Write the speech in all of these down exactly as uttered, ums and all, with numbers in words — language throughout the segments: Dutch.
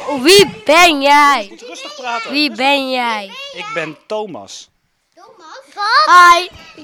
Wie ben jij? Moet rustig praten. Wie ben jij? Ik ben Thomas. Hi,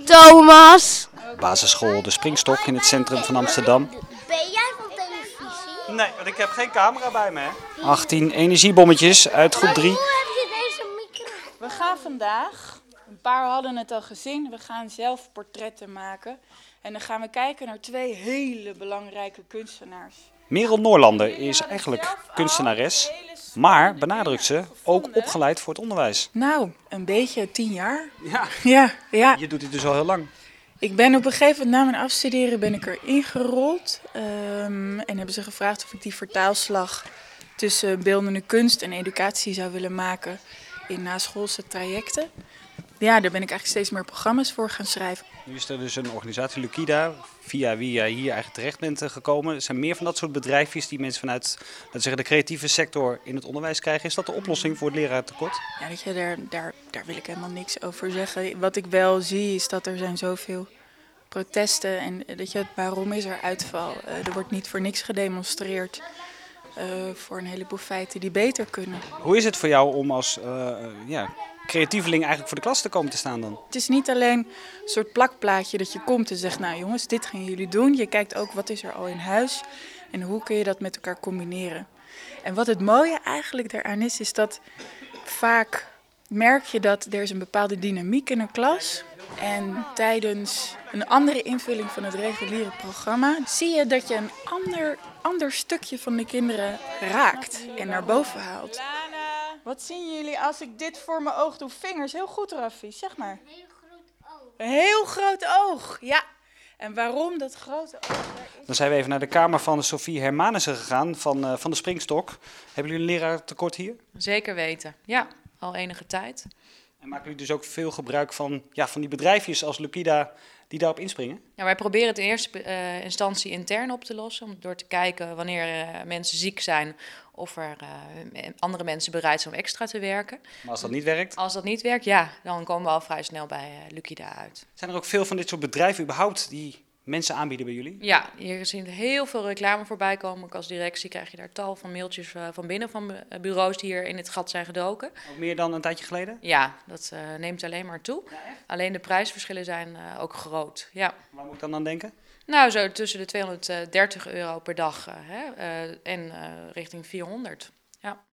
Thomas. Basisschool De Springstok in het centrum van Amsterdam. Ben jij van televisie? Nee, want ik heb geen camera bij me. Hè? achttien energiebommetjes uit groep drie. Hoe heb je deze microfoon? We gaan vandaag, een paar hadden het al gezien, we gaan zelf portretten maken. En dan gaan we kijken naar twee hele belangrijke kunstenaars. Merel Noorlander is eigenlijk kunstenares, maar benadrukt ze ook opgeleid voor het onderwijs. Nou, een beetje tien jaar. Ja, Ja, ja. je doet dit dus al heel lang. Ik ben op een gegeven moment na mijn afstuderen ben ik er ingerold. Um, en hebben ze gevraagd of ik die vertaalslag tussen beeldende kunst en educatie zou willen maken in naschoolse trajecten. Ja, daar ben ik eigenlijk steeds meer programma's voor gaan schrijven. Nu is er dus een organisatie, Lukida, via wie jij hier eigenlijk terecht bent gekomen. Er zijn meer van dat soort bedrijfjes die mensen vanuit laten we zeggen, de creatieve sector in het onderwijs krijgen. Is dat de oplossing voor het leraartekort? Ja, weet je, daar, daar, daar wil ik helemaal niks over zeggen. Wat ik wel zie is dat er zijn zoveel protesten en dat je, waarom is er uitval? Uh, er wordt niet voor niks gedemonstreerd uh, voor een heleboel feiten die beter kunnen. Hoe is het voor jou om als uh, ja, creatieveling eigenlijk voor de klas te komen te staan dan? Het is niet alleen een soort plakplaatje dat je komt en zegt, nou jongens, dit gaan jullie doen. Je kijkt ook wat is er al in huis en hoe kun je dat met elkaar combineren. En wat het mooie eigenlijk daaraan is, is dat vaak merk je dat er is een bepaalde dynamiek in een klas. En tijdens een andere invulling van het reguliere programma zie je dat je een ander, ander stukje van de kinderen raakt en naar boven haalt. Wat zien jullie als ik dit voor mijn oog doe? Vingers, heel goed Raffi, zeg maar. Een heel groot oog. Een heel groot oog, ja. En waarom dat grote oog? Dan zijn we even naar de kamer van Sophie Hermanissen gegaan van, uh, van de Springstok. Hebben jullie een leraartekort hier? Zeker weten, ja, al enige tijd. En maken jullie dus ook veel gebruik van, ja, van die bedrijfjes als Lukida die daarop inspringen? Ja, wij proberen het in eerste uh, instantie intern op te lossen. Om door te kijken wanneer uh, mensen ziek zijn of er uh, andere mensen bereid zijn om extra te werken. Maar als dat niet werkt? Als dat niet werkt, ja, dan komen we al vrij snel bij uh, Lukida uit. Zijn er ook veel van dit soort bedrijven überhaupt die mensen aanbieden bij jullie? Ja, hier zien heel veel reclame voorbij komen. Ook als directie krijg je daar tal van mailtjes uh, van binnen van bureaus die hier in het gat zijn gedoken. Ook meer dan een tijdje geleden? Ja, dat uh, neemt alleen maar toe. Ja, alleen de prijsverschillen zijn uh, ook groot. Ja. Waar moet ik dan aan denken? Nou, zo tussen de tweehonderddertig euro per dag uh, hè, uh, en uh, richting vierhonderd. Ja.